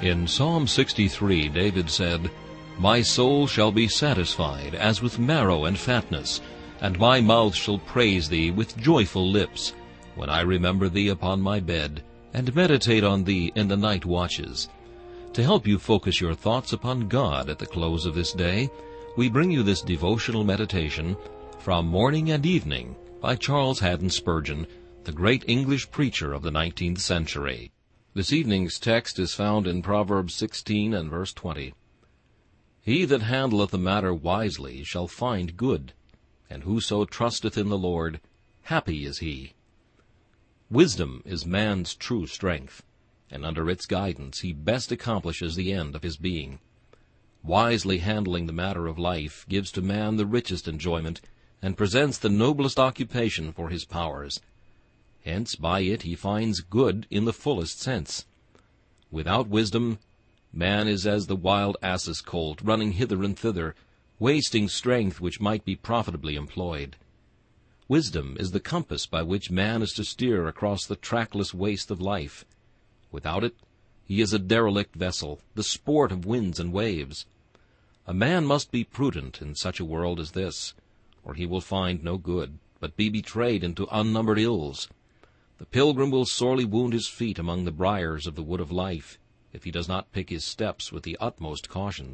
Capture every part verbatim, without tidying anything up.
In Psalm sixty-three, David said, "My soul shall be satisfied as with marrow and fatness, and my mouth shall praise thee with joyful lips, when I remember thee upon my bed, and meditate on thee in the night watches." To help you focus your thoughts upon God at the close of this day, we bring you this devotional meditation from Morning and Evening by Charles Haddon Spurgeon, the great English preacher of the nineteenth century. This evening's text is found in Proverbs sixteen and verse twenty. "He that handleth the matter wisely shall find good, and whoso trusteth in the Lord, happy is he." Wisdom is man's true strength, and under its guidance he best accomplishes the end of his being. Wisely handling the matter of life gives to man the richest enjoyment, and presents the noblest occupation for his powers. Hence by it he finds good in the fullest sense. Without wisdom, man is as the wild ass's colt, running hither and thither, wasting strength which might be profitably employed. Wisdom is the compass by which man is to steer across the trackless waste of life. Without it, he is a derelict vessel, the sport of winds and waves. A man must be prudent in such a world as this, or he will find no good, but be betrayed into unnumbered ills. The pilgrim will sorely wound his feet among the briars of the wood of life, if he does not pick his steps with the utmost caution.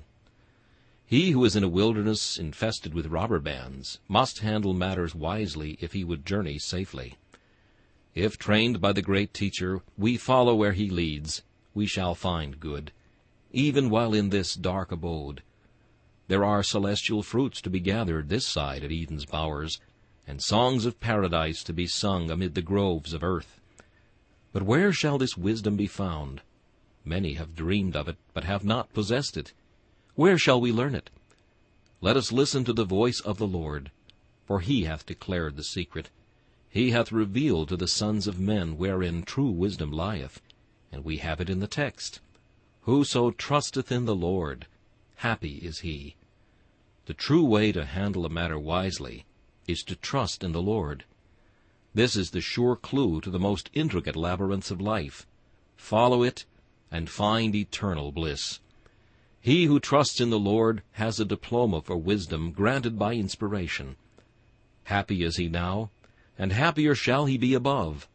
He who is in a wilderness infested with robber bands must handle matters wisely if he would journey safely. If, trained by the great teacher, we follow where he leads, we shall find good, even while in this dark abode. There are celestial fruits to be gathered this side of Eden's bowers, and songs of paradise to be sung amid the groves of earth. But where shall this wisdom be found? Many have dreamed of it, but have not possessed it. Where shall we learn it? Let us listen to the voice of the Lord, for he hath declared the secret. He hath revealed to the sons of men wherein true wisdom lieth, and we have it in the text. Whoso trusteth in the Lord, happy is he. The true way to handle a matter wisely is to trust in the Lord. This is the sure clue to the most intricate labyrinths of life. Follow it, and find eternal bliss. He who trusts in the Lord has a diploma for wisdom granted by inspiration. Happy is he now, and happier shall he be above.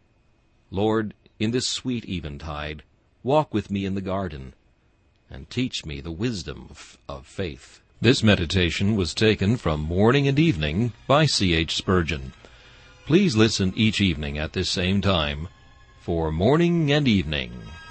Lord, in this sweet eventide, walk with me in the garden, and teach me the wisdom of, of faith. This meditation was taken from Morning and Evening by C H Spurgeon. Please listen each evening at this same time for Morning and Evening.